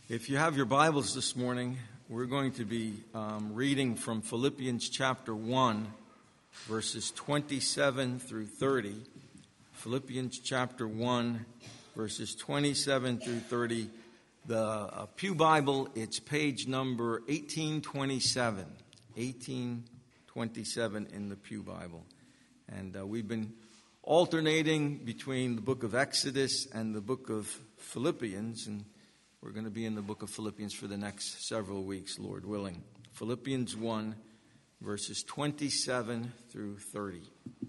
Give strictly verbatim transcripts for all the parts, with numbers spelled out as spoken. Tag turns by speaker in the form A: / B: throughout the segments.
A: If you have your Bibles this morning, we're going to be um, reading from Philippians chapter one, verses twenty-seven through thirty. Philippians chapter one, verses twenty-seven through thirty. The uh, Pew Bible, it's page number eighteen twenty-seven. eighteen twenty-seven in the Pew Bible. And uh, we've been alternating between the book of Exodus and the book of Philippians, and we're going to be in the book of Philippians for the next several weeks, Lord willing. Philippians one, verses twenty-seven through thirty.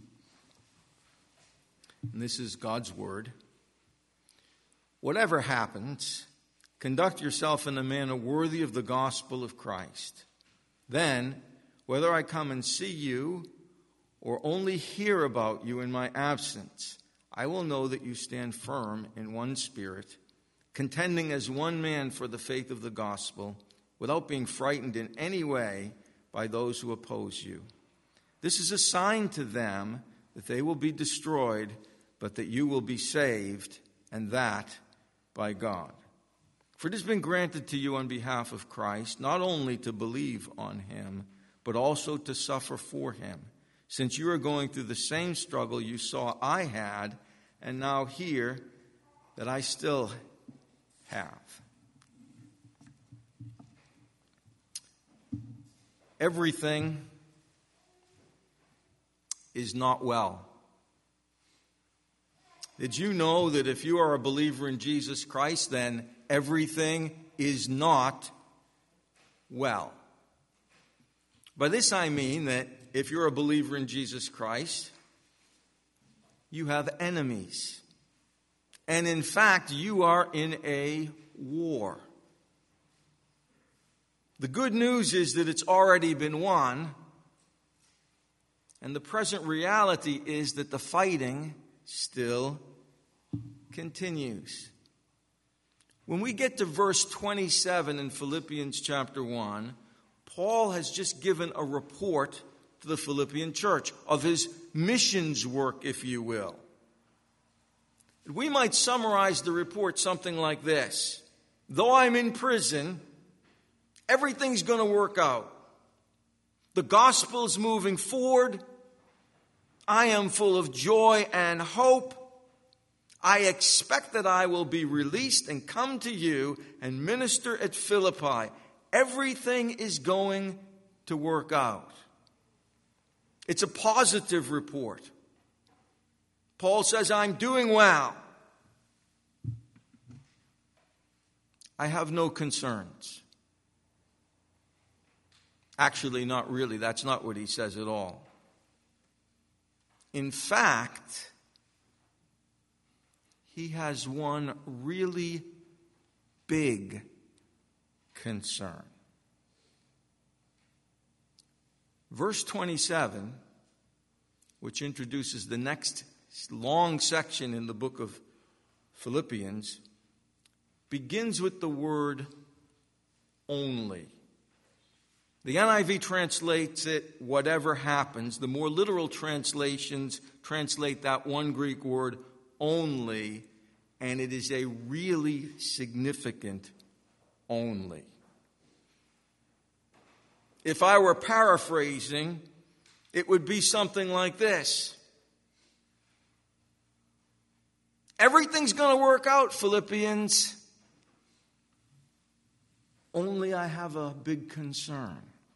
A: And this is God's word. Whatever happens, conduct yourself in a manner worthy of the gospel of Christ. Then, whether I come and see you or only hear about you in my absence, I will know that you stand firm in one spirit, contending as one man for the faith of the gospel, without being frightened in any way by those who oppose you. This is a sign to them that they will be destroyed, but that you will be saved, and that by God. For it has been granted to you on behalf of Christ, not only to believe on him, but also to suffer for him, since you are going through the same struggle you saw I had, and now hear that I still have. Everything is not well. Did you know that if you are a believer in Jesus Christ, then everything is not well? By this I mean that if you're a believer in Jesus Christ, you have enemies. And in fact, you are in a war. The good news is that it's already been won. And the present reality is that the fighting still continues. When we get to verse twenty-seven in Philippians chapter one, Paul has just given a report to the Philippian church of his missions work, if you will. We might summarize the report something like this. Though I'm in prison, everything's going to work out. The gospel's moving forward. I am full of joy and hope. I expect that I will be released and come to you and minister at Philippi. Everything is going to work out. It's a positive report. Paul says, I'm doing well. I have no concerns. Actually, not really. That's not what he says at all. In fact, he has one really big concern. Verse twenty-seven, which introduces the next long section in the book of Philippians, begins with the word only. The N I V translates it, whatever happens. The more literal translations translate that one Greek word only, and it is a really significant only. If I were paraphrasing, it would be something like this. Everything's going to work out, Philippians. Only I have a big concern.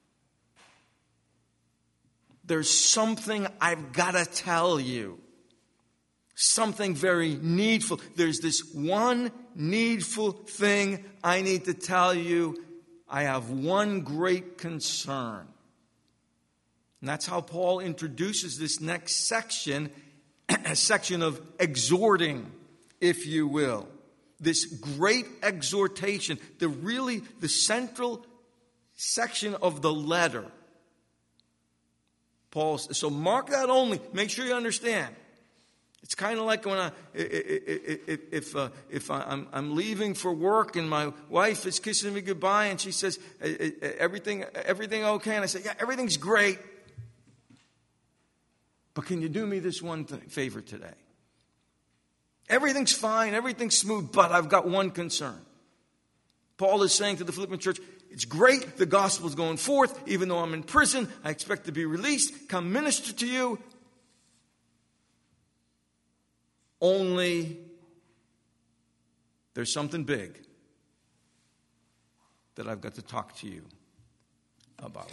A: There's something I've got to tell you. Something very needful. There's this one needful thing I need to tell you. I have one great concern. And that's how Paul introduces this next section, a section of exhorting, if you will. This great exhortation, the really, the central section of the letter. Paul, so mark that only. Make sure you understand. It's kind of like when I, if if, uh, if I'm, I'm leaving for work and my wife is kissing me goodbye and she says, everything, everything okay? And I say, yeah, everything's great. But can you do me this one th- favor today? Everything's fine, everything's smooth, but I've got one concern. Paul is saying to the Philippian church, it's great, the gospel is going forth, even though I'm in prison, I expect to be released, come minister to you. Only there's something big that I've got to talk to you about.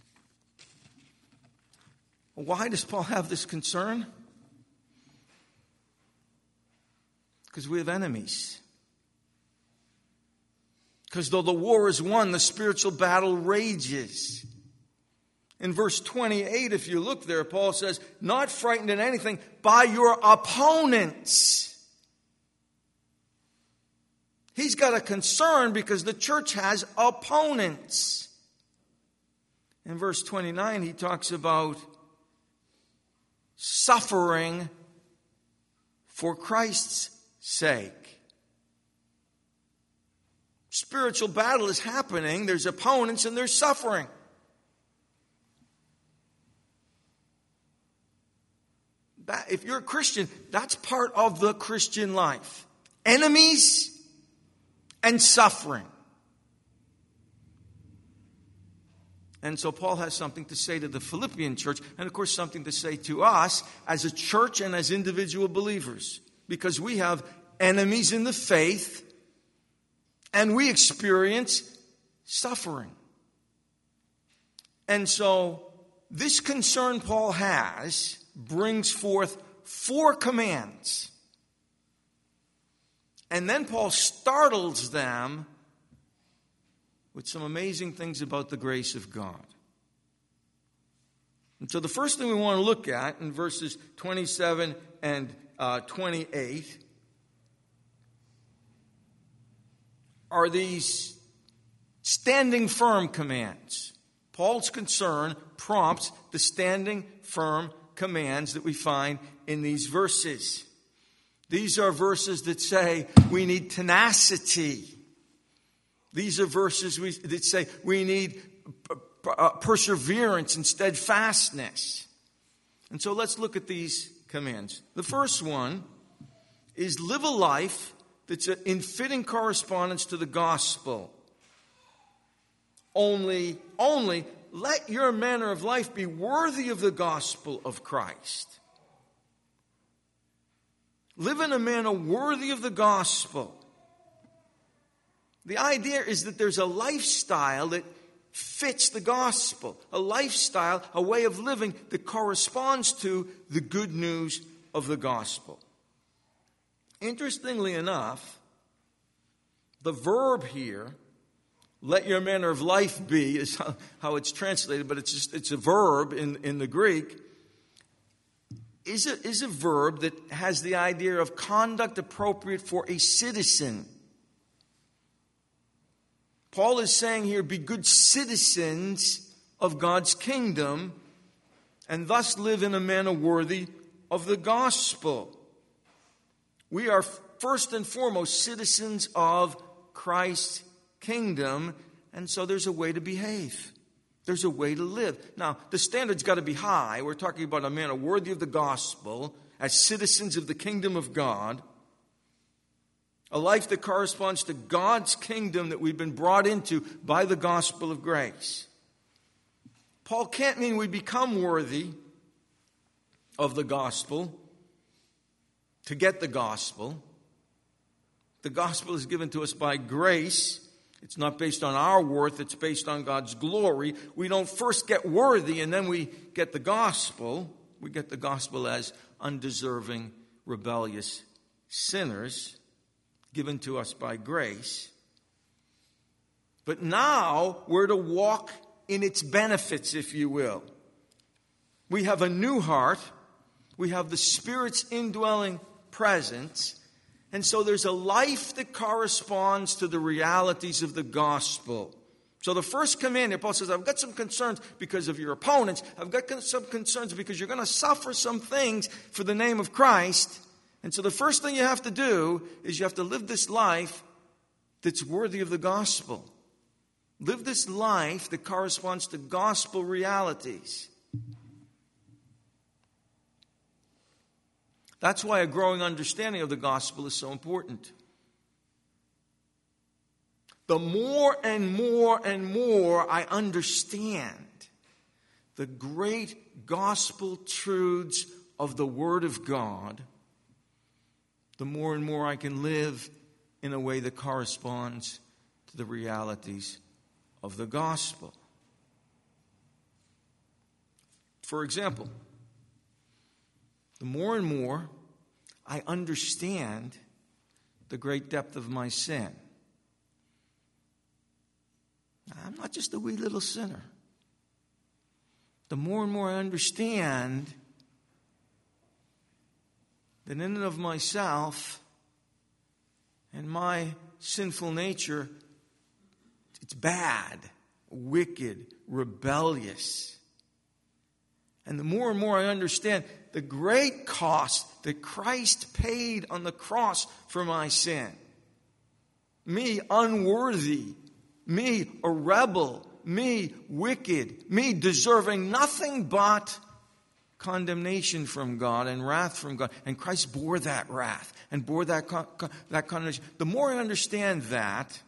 A: Why does Paul have this concern? Because we have enemies. Because though the war is won, the spiritual battle rages. In verse twenty-eight, if you look there, Paul says, not frightened in anything by your opponents. He's got a concern because the church has opponents. In verse twenty-nine, he talks about suffering for Christ's sake. Spiritual battle is happening. There's opponents and there's suffering. That, if you're a Christian, that's part of the Christian life. Enemies and suffering. And so Paul has something to say to the Philippian church, and of course something to say to us as a church and as individual believers. Because we have enemies in the faith, and we experience suffering. And so this concern Paul has brings forth four commands. And then Paul startles them with some amazing things about the grace of God. And so the first thing we want to look at in verses twenty-seven and uh, twenty-eight are these standing firm commands. Paul's concern prompts the standing firm commands that we find in these verses. These are verses that say we need tenacity. These are verses we, that say we need uh, perseverance and steadfastness. And so let's look at these commands. The first one is live a life that's in fitting correspondence to the gospel. Only, only let your manner of life be worthy of the gospel of Christ. Live in a manner worthy of the gospel. The idea is that there's a lifestyle that fits the gospel. A lifestyle, a way of living that corresponds to the good news of the gospel. Interestingly enough, the verb here, let your manner of life be, is how, how it's translated, but it's just, it's a verb in, in the Greek, is a, is a verb that has the idea of conduct appropriate for a citizen. Paul is saying here, be good citizens of God's kingdom and thus live in a manner worthy of the gospel. We are first and foremost citizens of Christ's kingdom, and so there's a way to behave. There's a way to live. Now, the standard's got to be high. We're talking about a manner worthy of the gospel as citizens of the kingdom of God. A life that corresponds to God's kingdom that we've been brought into by the gospel of grace. Paul can't mean we become worthy of the gospel to get the gospel. The gospel is given to us by grace. It's not based on our worth. It's based on God's glory. We don't first get worthy and then we get the gospel. We get the gospel as undeserving, rebellious sinners given to us by grace. But now we're to walk in its benefits, if you will. We have a new heart. We have the Spirit's indwelling presence. And so there's a life that corresponds to the realities of the gospel. So the first command here, Paul says, I've got some concerns because of your opponents. I've got some concerns because you're going to suffer some things for the name of Christ. And so the first thing you have to do is you have to live this life that's worthy of the gospel. Live this life that corresponds to gospel realities. That's why a growing understanding of the gospel is so important. the more and more and more I understand the great gospel truths of the Word of God, the more and more I can live in a way that corresponds to the realities of the gospel. For example, the more and more I understand the great depth of my sin. I'm not just a wee little sinner. The more and more I understand that in and of myself and my sinful nature, it's bad, wicked, rebellious. And the more and more I understand the great cost that Christ paid on the cross for my sin. Me unworthy, me a rebel, me wicked, me deserving nothing but condemnation from God and wrath from God. And Christ bore that wrath and bore that, con- that condemnation. The more I understand that,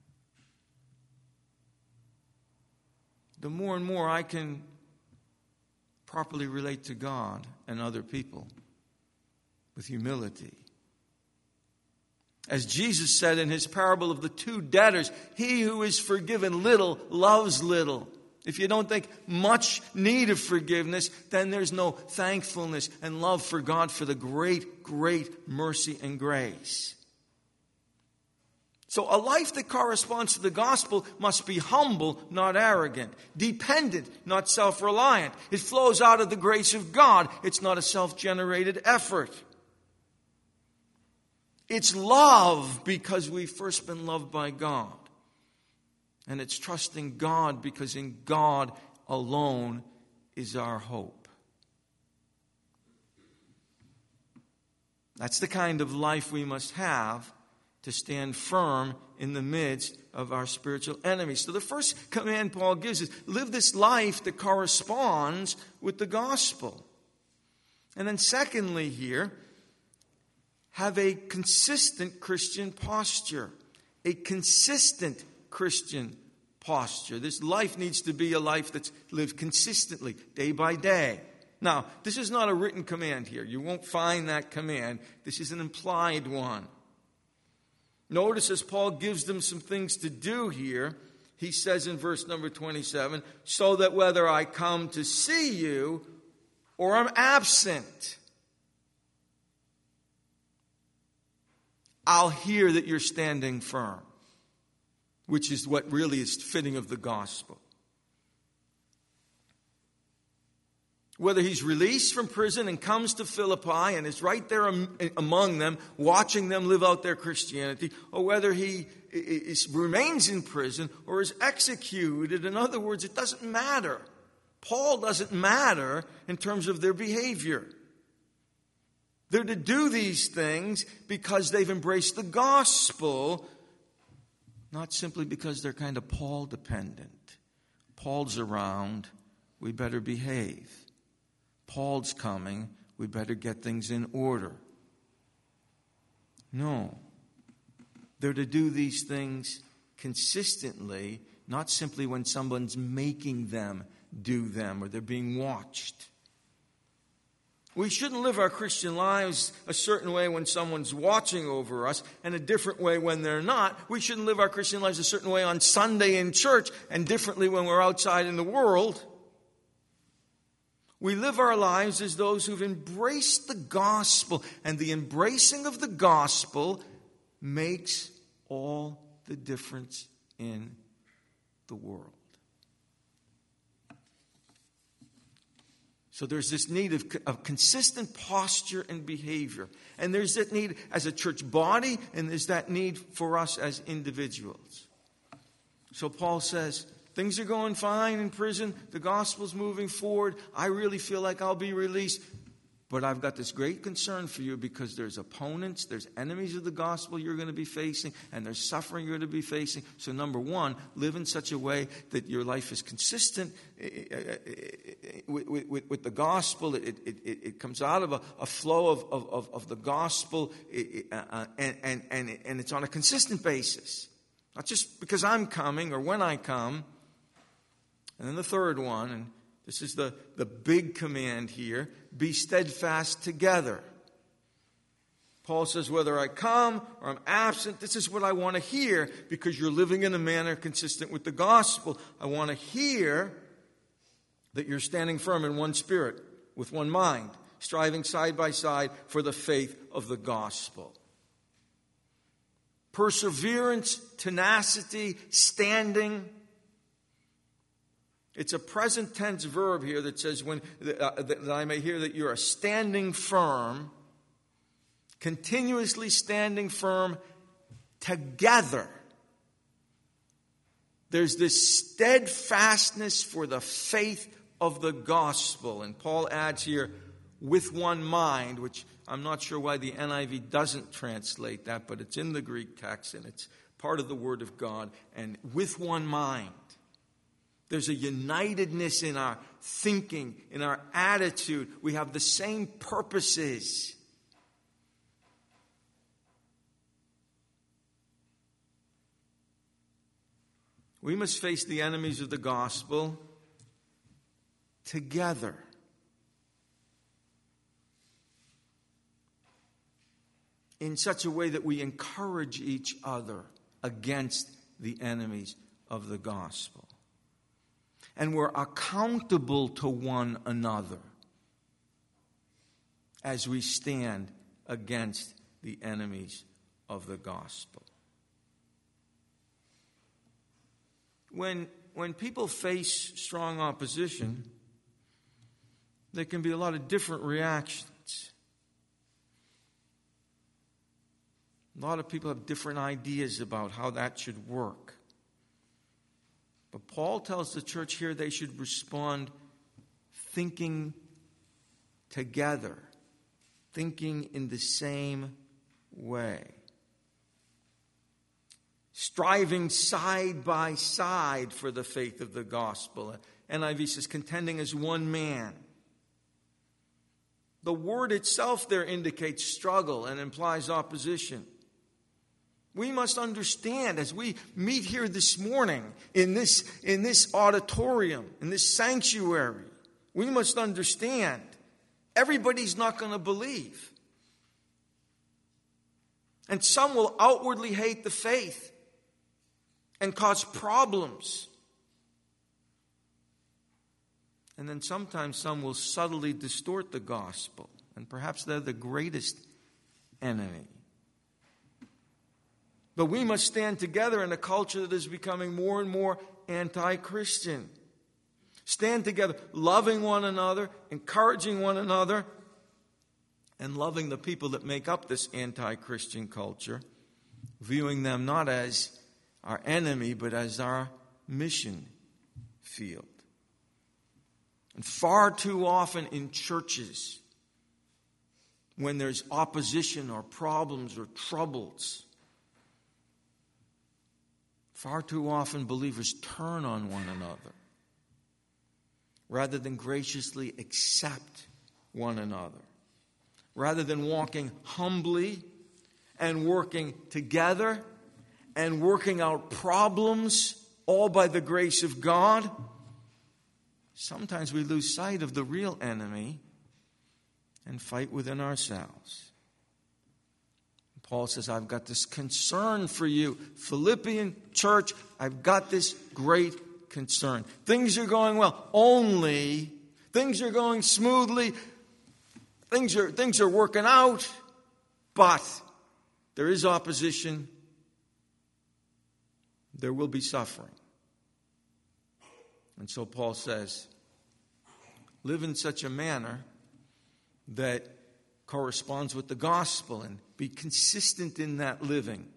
A: the more and more I can properly relate to God and other people with humility. As Jesus said in his parable of the two debtors, he who is forgiven little loves little. If you don't think much need of forgiveness, then there's no thankfulness and love for God for the great, great mercy and grace. So a life that corresponds to the gospel must be humble, not arrogant, dependent, not self-reliant. It flows out of the grace of God. It's not a self-generated effort. It's love because we've first been loved by God. And it's trusting God because in God alone is our hope. That's the kind of life we must have to stand firm in the midst of our spiritual enemies. So the first command Paul gives is live this life that corresponds with the gospel. And then secondly here, have a consistent Christian posture. A consistent Christian posture. This life needs to be a life that's lived consistently, day by day. Now, this is not a written command here. You won't find that command. This is an implied one. Notice as Paul gives them some things to do here, he says in verse number twenty-seven, so that whether I come to see you or I'm absent, I'll hear that you're standing firm, which is what really is fitting of the gospel. Whether he's released from prison and comes to Philippi and is right there among them, watching them live out their Christianity, or whether he is, remains in prison or is executed. In other words, it doesn't matter. Paul doesn't matter in terms of their behavior. They're to do these things because they've embraced the gospel, not simply because they're kind of Paul dependent. Paul's around, we better behave. Paul's coming, we better get things in order. No. They're to do these things consistently, not simply when someone's making them do them or they're being watched. We shouldn't live our Christian lives a certain way when someone's watching over us and a different way when they're not. We shouldn't live our Christian lives a certain way on Sunday in church and differently when we're outside in the world. We live our lives as those who've embraced the gospel, and the embracing of the gospel makes all the difference in the world. So there's this need of, of consistent posture and behavior. And there's that need as a church body, and there's that need for us as individuals. So Paul says, things are going fine in prison. The gospel's moving forward. I really feel like I'll be released. But I've got this great concern for you because there's opponents, there's enemies of the gospel you're going to be facing, and there's suffering you're going to be facing. So number one, live in such a way that your life is consistent with, with, with the gospel. It, it, it, it comes out of a, a flow of, of, of the gospel, and, and, and, and it's on a consistent basis. Not just because I'm coming or when I come. And then the third one, and this is the, the big command here, be steadfast together. Paul says, whether I come or I'm absent, this is what I want to hear, because you're living in a manner consistent with the gospel. I want to hear that you're standing firm in one spirit, with one mind, striving side by side for the faith of the gospel. Perseverance, tenacity, standing. It's a present tense verb here that says, when uh, that I may hear that you are standing firm, continuously standing firm together. There's this steadfastness for the faith of the gospel. And Paul adds here, with one mind, which I'm not sure why the N I V doesn't translate that, but it's in the Greek text and it's part of the Word of God. And with one mind. There's a unitedness in our thinking, in our attitude. We have the same purposes. We must face the enemies of the gospel together. In such a way that we encourage each other against the enemies of the gospel. And we're accountable to one another as we stand against the enemies of the gospel. When, when people face strong opposition, there can be a lot of different reactions. A lot of people have different ideas about how that should work. But Paul tells the church here they should respond thinking together, thinking in the same way. Striving side by side for the faith of the gospel. N I V says contending as one man. The word itself there indicates struggle and implies opposition. We must understand as we meet here this morning in this, in this auditorium, in this sanctuary, we must understand everybody's not going to believe. And some will outwardly hate the faith and cause problems. And then sometimes some will subtly distort the gospel. And perhaps they're the greatest enemy. But we must stand together in a culture that is becoming more and more anti-Christian. Stand together, loving one another, encouraging one another, and loving the people that make up this anti-Christian culture, viewing them not as our enemy, but as our mission field. And far too often in churches, when there's opposition or problems or troubles, far too often believers turn on one another rather than graciously accept one another. Rather than walking humbly and working together and working out problems all by the grace of God, sometimes we lose sight of the real enemy and fight within ourselves. Paul says, I've got this concern for you. Philippian church, I've got this great concern. Things are going well. Only things are going smoothly. Things are, things are working out. But there is opposition. There will be suffering. And so Paul says, live in such a manner that corresponds with the gospel and be consistent in that living.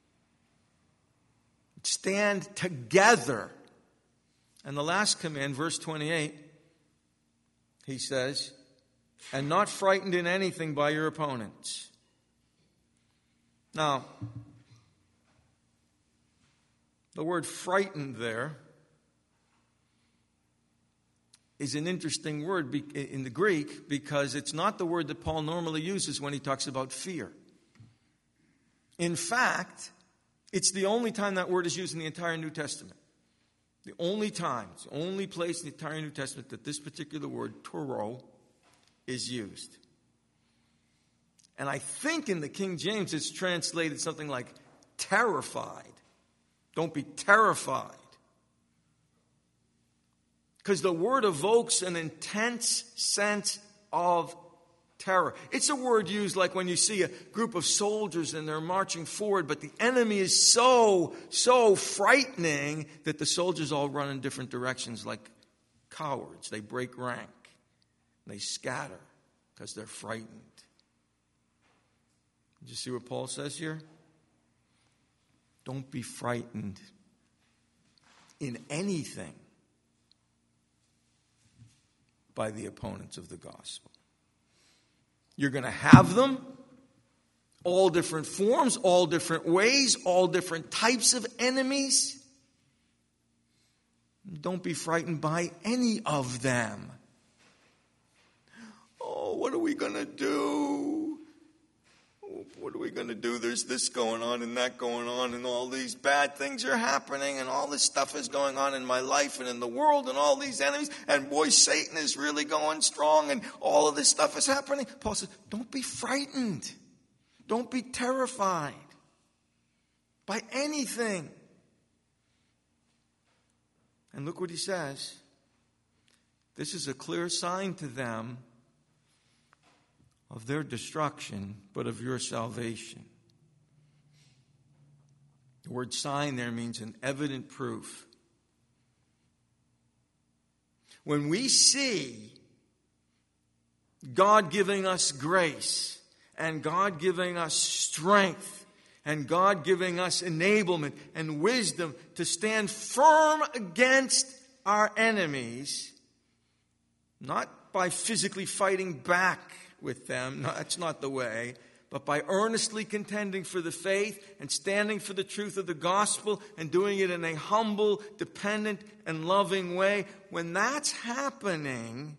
A: Stand together. And the last command, verse twenty-eight, he says, and not frightened in anything by your opponents. Now, the word frightened there is an interesting word in the Greek because it's not the word that Paul normally uses when he talks about fear. In fact, It's the only time that word is used in the entire New Testament. The only time, it's the only place in the entire New Testament that this particular word, toro, is used. And I think in the King James it's translated something like terrified. Don't be terrified. Because the word evokes an intense sense of terror. It's a word used like when you see a group of soldiers and they're marching forward, but the enemy is so, so frightening that the soldiers all run in different directions like cowards. They break rank. They scatter because they're frightened. Did you see what Paul says here? Don't be frightened in anything by the opponents of the gospel. You're going to have them, all different forms, all different ways, all different types of enemies. Don't be frightened by any of them. Oh, what are we going to do? What are we going to do? There's this going on and that going on, and all these bad things are happening, and all this stuff is going on in my life and in the world, and all these enemies, and boy, Satan is really going strong, and all of this stuff is happening. Paul says, don't be frightened. Don't be terrified by anything. And look what he says. This is a clear sign to them of their destruction, but of your salvation. The word sign there means an evident proof. When we see God giving us grace, and God giving us strength, and God giving us enablement and wisdom to stand firm against our enemies, not by physically fighting back with them, no, that's not the way, but by earnestly contending for the faith and standing for the truth of the gospel and doing it in a humble, dependent, and loving way. When that's happening,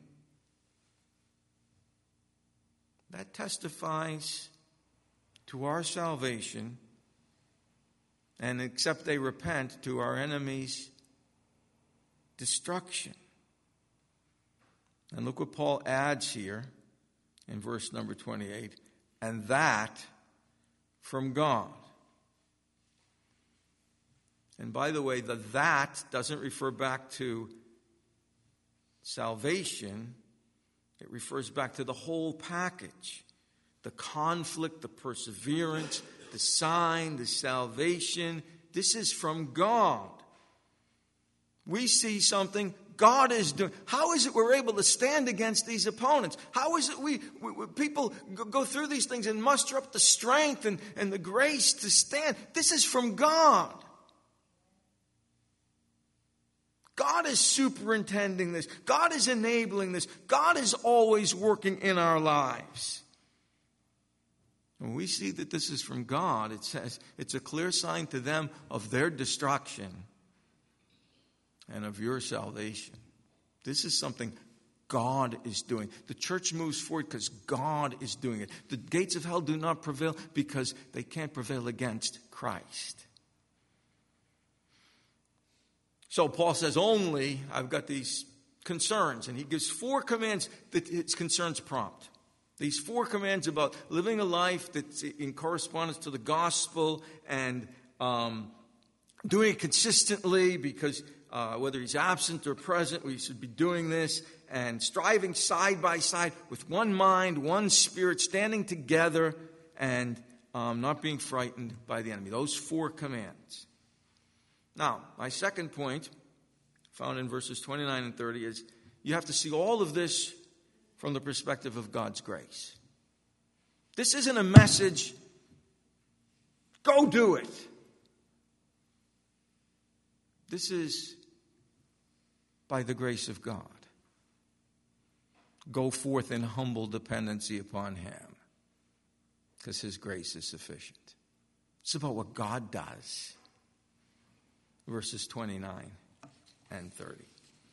A: that testifies to our salvation, and except they repent, to our enemies' destruction. And look what Paul adds here in verse number twenty-eight. And that from God. And by the way, the that doesn't refer back to salvation. It refers back to the whole package. The conflict, the perseverance, the sign, the salvation. This is from God. We see something God is doing. How is it we're able to stand against these opponents? How is it we, we, we people go, go through these things and muster up the strength and, and the grace to stand? This is from God. God is superintending this. God is enabling this. God is always working in our lives. When we see that this is from God, it says it's a clear sign to them of their destruction and of your salvation. This is something God is doing. The church moves forward because God is doing it. The gates of hell do not prevail because they can't prevail against Christ. So Paul says, only I've got these concerns. And he gives four commands that his concerns prompt. These four commands about living a life that's in correspondence to the gospel and um, doing it consistently, because uh, whether he's absent or present, we should be doing this, and striving side by side with one mind, one spirit, standing together and um, not being frightened by the enemy. Those four commands. Now, my second point, found in verses twenty-nine and thirty, is you have to see all of this from the perspective of God's grace. This isn't a message, go do it. This is by the grace of God. Go forth in humble dependency upon Him, because His grace is sufficient. It's about what God does. Verses twenty-nine and thirty.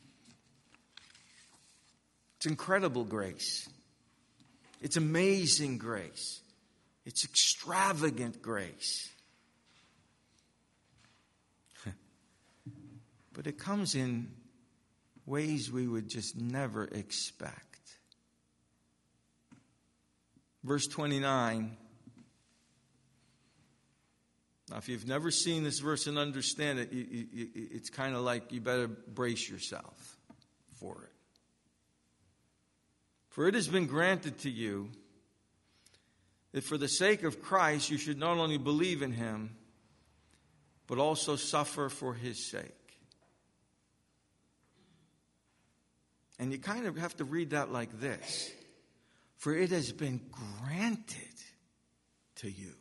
A: It's incredible grace. It's amazing grace. It's extravagant grace. but it comes in ways we would just never expect. Verse twenty-nine. Now, if you've never seen this verse and understand it, you, you, it's kind of like you better brace yourself for it. For it has been granted to you that for the sake of Christ you should not only believe in him, but also suffer for his sake. And you kind of have to read that like this. For it has been granted to you.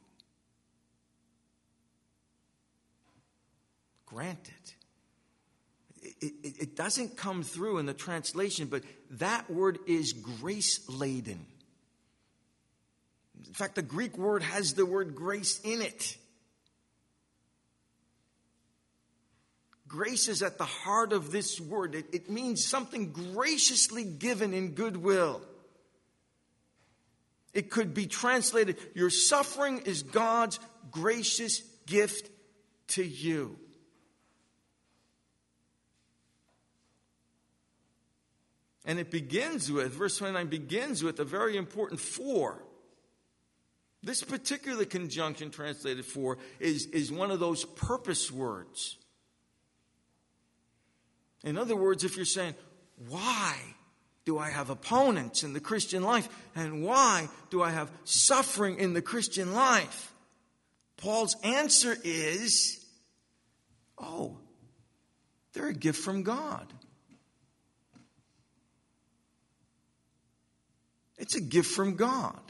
A: Granted. It, it, it doesn't come through in the translation, but that word is grace-laden. In fact, the Greek word has the word grace in it. Grace is at the heart of this word. It, it means something graciously given in goodwill. It could be translated, your suffering is God's gracious gift to you. And it begins with, verse twenty-nine begins with a very important for. This particular conjunction translated for is, is one of those purpose words. In other words, if you're saying, why do I have opponents in the Christian life? And why do I have suffering in the Christian life? Paul's answer is, oh, they're a gift from God. It's a gift from God.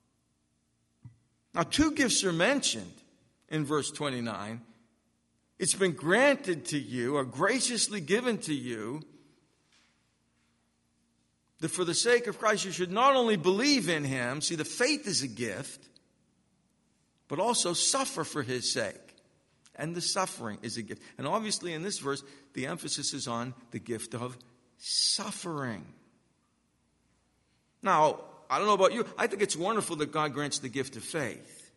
A: Now, two gifts are mentioned in verse twenty-nine. It's been granted to you, or graciously given to you, that for the sake of Christ you should not only believe in him, see, the faith is a gift, but also suffer for his sake. And the suffering is a gift. And obviously in this verse, the emphasis is on the gift of suffering. Now, I don't know about you. I think it's wonderful that God grants the gift of faith.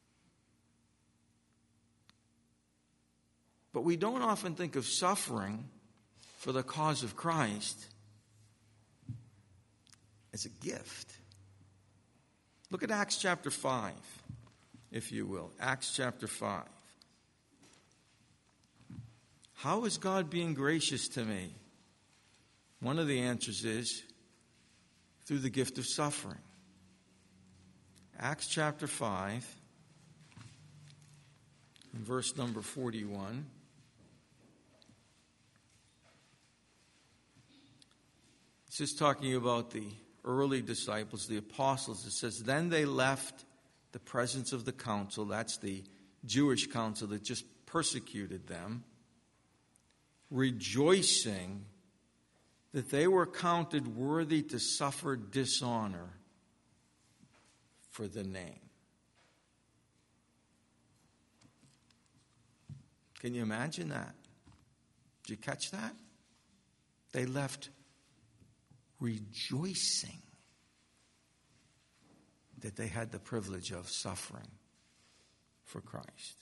A: But we don't often think of suffering for the cause of Christ as a gift. Look at Acts chapter five, if you will. Acts chapter five. How is God being gracious to me? One of the answers is through the gift of suffering. Acts chapter five, verse number forty-one. This is talking about the early disciples, the apostles. It says, then they left the presence of the council. That's the Jewish council that just persecuted them, rejoicing that they were counted worthy to suffer dishonor for the name. Can you imagine that? Did you catch that? They left rejoicing that they had the privilege of suffering for Christ.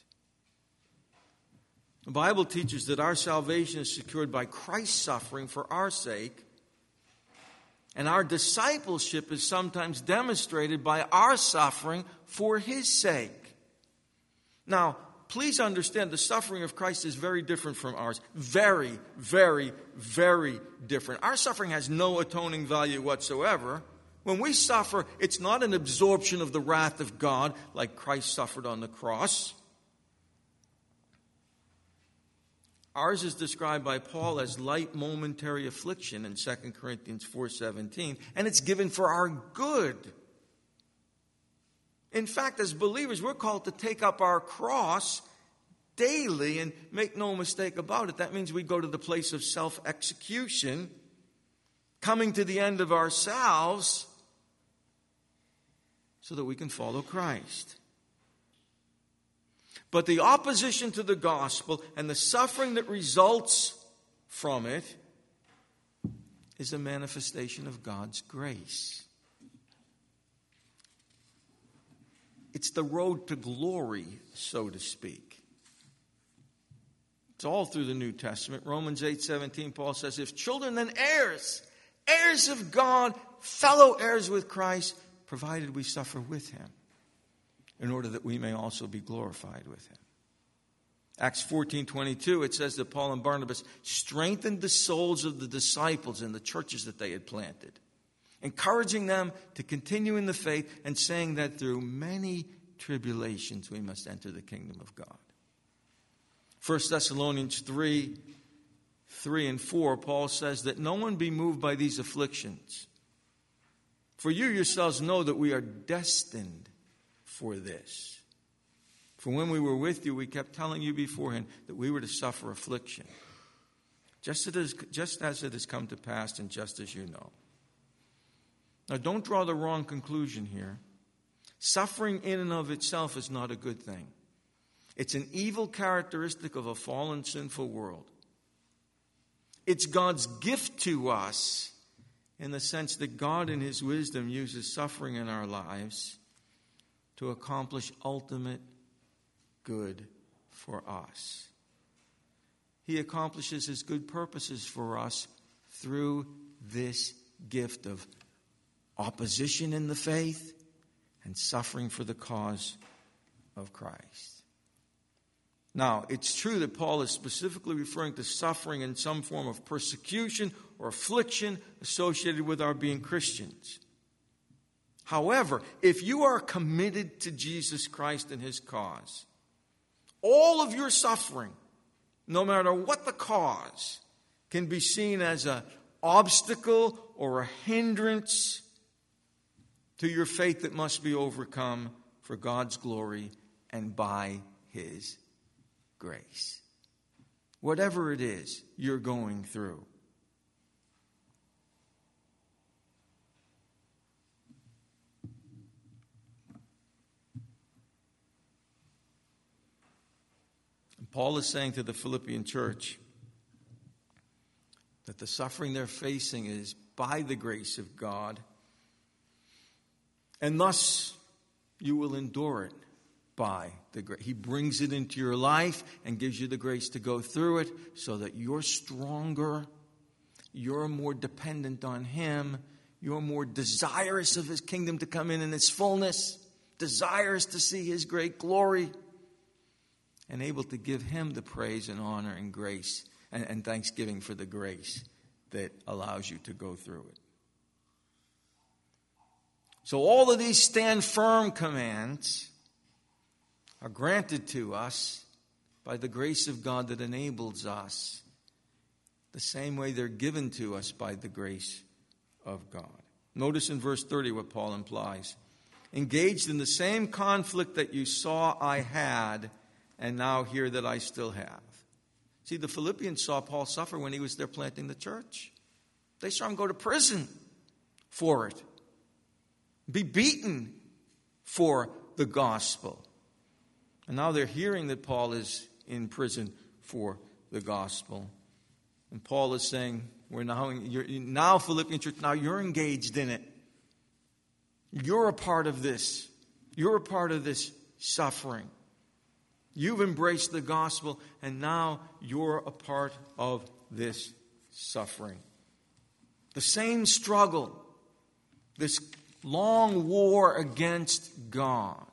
A: The Bible teaches that our salvation is secured by Christ's suffering for our sake, and our discipleship is sometimes demonstrated by our suffering for his sake. Now, please understand the suffering of Christ is very different from ours. Very, very, very different. Our suffering has no atoning value whatsoever. When we suffer, it's not an absorption of the wrath of God like Christ suffered on the cross. Ours is described by Paul as light momentary affliction in Second Corinthians four seventeen, and it's given for our good. In fact, as believers, we're called to take up our cross daily, and make no mistake about it, that means we go to the place of self-execution, coming to the end of ourselves so that we can follow Christ. But the opposition to the gospel and the suffering that results from it is a manifestation of God's grace. It's the road to glory, so to speak. It's all through the New Testament. Romans eight seventeen, Paul says, if children, then heirs, heirs of God, fellow heirs with Christ, provided we suffer with him, in order that we may also be glorified with him. Acts fourteen twenty-two, it says that Paul and Barnabas strengthened the souls of the disciples in the churches that they had planted, encouraging them to continue in the faith and saying that through many tribulations we must enter the kingdom of God. First Thessalonians three, three and four, Paul says that no one be moved by these afflictions. For you yourselves know that we are destined for this. For when we were with you, we kept telling you beforehand that we were to suffer affliction, just as it is, just as it has come to pass and just as you know. Now, don't draw the wrong conclusion here. Suffering in and of itself is not a good thing. It's an evil characteristic of a fallen, sinful world. It's God's gift to us in the sense that God in his wisdom uses suffering in our lives to accomplish ultimate good for us. He accomplishes his good purposes for us through this gift of opposition in the faith and suffering for the cause of Christ. Now, it's true that Paul is specifically referring to suffering in some form of persecution or affliction associated with our being Christians. However, if you are committed to Jesus Christ and his cause, all of your suffering, no matter what the cause, can be seen as an obstacle or a hindrance to your faith that must be overcome for God's glory and by his grace. Whatever it is you're going through. And Paul is saying to the Philippian church that the suffering they're facing is by the grace of God, and thus you will endure it by the grace. He brings it into your life and gives you the grace to go through it so that you're stronger, you're more dependent on him, you're more desirous of his kingdom to come in in its fullness, desirous to see his great glory, and able to give him the praise and honor and grace and, and thanksgiving for the grace that allows you to go through it. So all of these stand firm commands are granted to us by the grace of God that enables us, the same way they're given to us by the grace of God. Notice in verse thirty what Paul implies. Engaged in the same conflict that you saw I had, and now hear that I still have. See, the Philippians saw Paul suffer when he was there planting the church. They saw him go to prison for it, be beaten for the gospel. And now they're hearing that Paul is in prison for the gospel. And Paul is saying, we're now, you're, now Philippian church, now you're engaged in it. You're a part of this. You're a part of this suffering. You've embraced the gospel, and now you're a part of this suffering. The same struggle, this long war against God.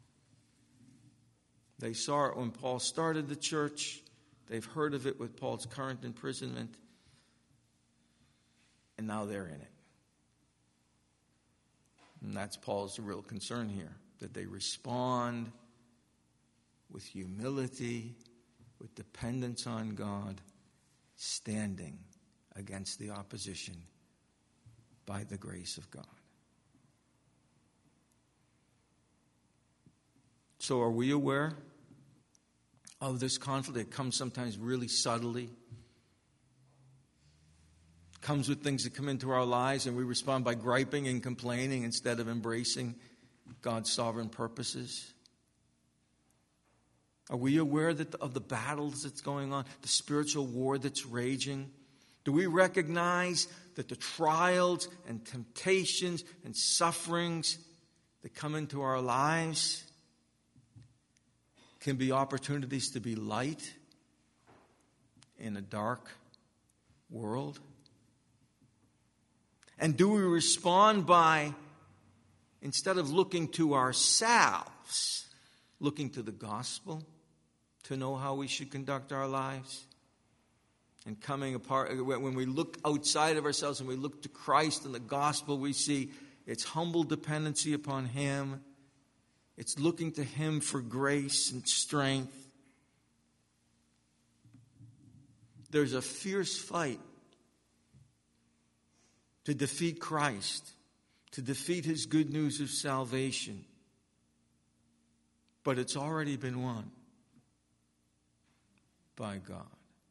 A: They saw it when Paul started the church. They've heard of it with Paul's current imprisonment. And now they're in it. And that's Paul's real concern here, that they respond with humility, with dependence on God, standing against the opposition by the grace of God. So are we aware of this conflict? It comes sometimes really subtly. It comes with things that come into our lives and we respond by griping and complaining instead of embracing God's sovereign purposes. Are we aware that of the battles that's going on, the spiritual war that's raging? Do we recognize that the trials and temptations and sufferings that come into our lives can be opportunities to be light in a dark world? And do we respond by, instead of looking to ourselves, looking to the gospel to know how we should conduct our lives? And coming apart, when we look outside of ourselves and we look to Christ and the gospel, we see it's humble dependency upon Him. It's looking to Him for grace and strength. There's a fierce fight to defeat Christ, to defeat His good news of salvation. But it's already been won by God.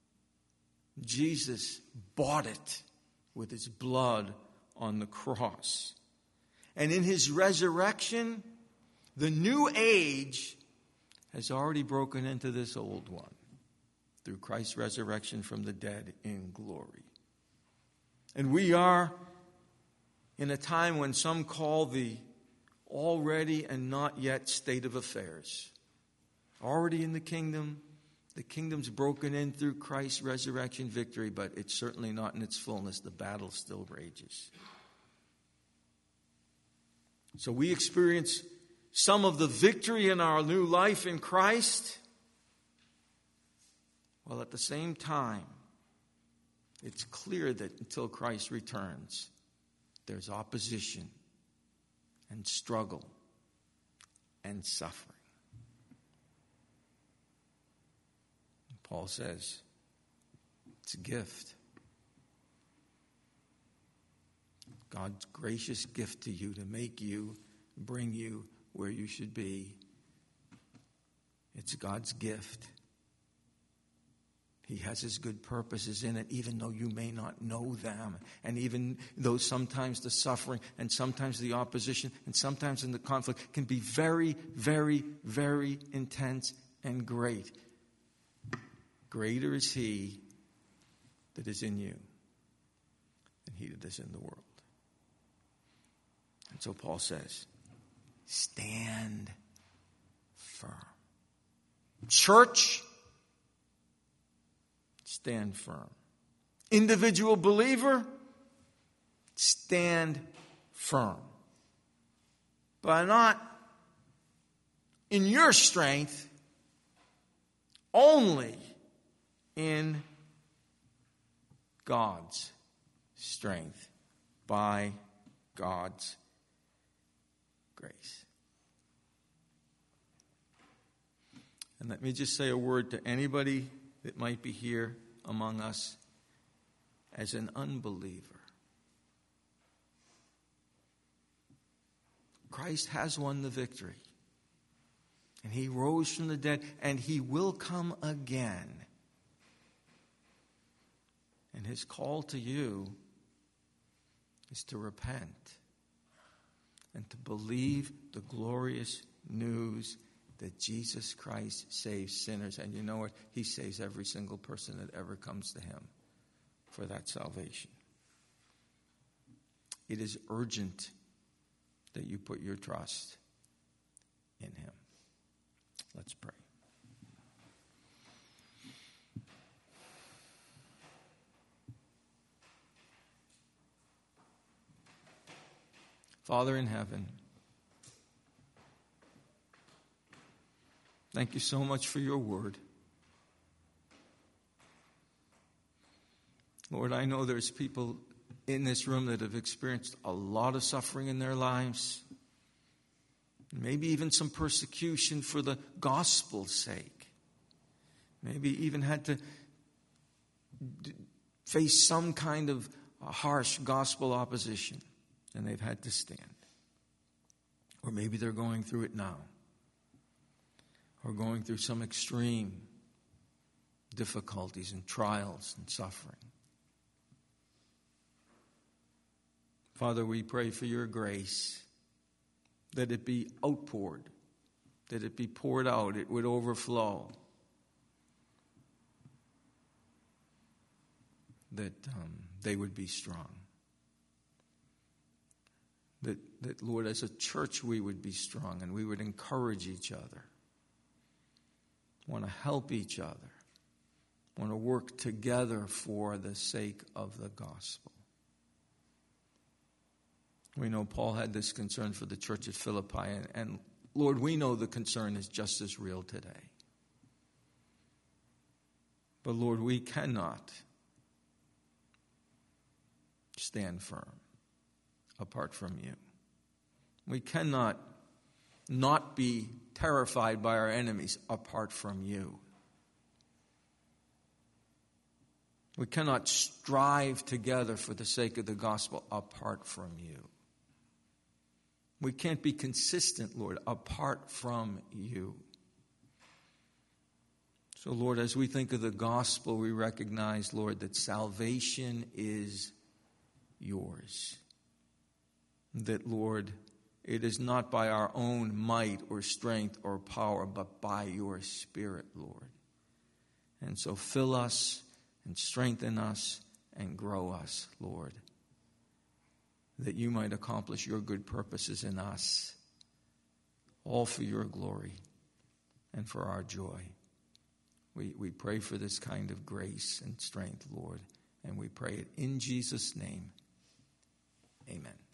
A: Jesus bought it with His blood on the cross. And in His resurrection, the new age has already broken into this old one through Christ's resurrection from the dead in glory. And we are in a time when some call the already and not yet state of affairs. Already in the kingdom. The kingdom's broken in through Christ's resurrection victory, but it's certainly not in its fullness. The battle still rages. So we experience some of the victory in our new life in Christ, while at the same time, it's clear that until Christ returns, there's opposition and struggle and suffering. Paul says, it's a gift. God's gracious gift to you to make you, bring you where you should be. It's God's gift. He has His good purposes in it, even though you may not know them. And even though sometimes the suffering and sometimes the opposition and sometimes in the conflict can be very, very, very intense and great. Greater is He that is in you than he that is in the world. And so Paul says, stand firm. Church, stand firm. Individual believer, stand firm. But not in your strength, only in God's strength, by God's grace. And let me just say a word to anybody that might be here among us as an unbeliever. Christ has won the victory. And He rose from the dead, and He will come again. And His call to you is to repent and to believe the glorious news that Jesus Christ saves sinners. And you know what? He saves every single person that ever comes to Him for that salvation. It is urgent that you put your trust in Him. Let's pray. Father in heaven, thank you so much for your word. Lord, I know there's people in this room that have experienced a lot of suffering in their lives. Maybe even some persecution for the gospel's sake. Maybe even had to face some kind of harsh gospel opposition. And they've had to stand. Or maybe they're going through it now. Or going through some extreme difficulties and trials and suffering. Father, we pray for your grace, that it be outpoured, that it be poured out, it would overflow. That um, they would be strong. That, that, Lord, as a church we would be strong and we would encourage each other. Want to help each other. want to work together for the sake of the gospel. We know Paul had this concern for the church at Philippi, and, and Lord, we know the concern is just as real today. But Lord, we cannot stand firm apart from you. We cannot not be terrified by our enemies apart from you. We cannot strive together for the sake of the gospel apart from you. We can't be consistent, Lord, apart from you. So, Lord, as we think of the gospel, we recognize, Lord, that salvation is yours. That, Lord, it is not by our own might or strength or power, but by your Spirit, Lord. And so fill us and strengthen us and grow us, Lord, that you might accomplish your good purposes in us, all for your glory and for our joy. We, we pray for this kind of grace and strength, Lord, and we pray it in Jesus' name. Amen.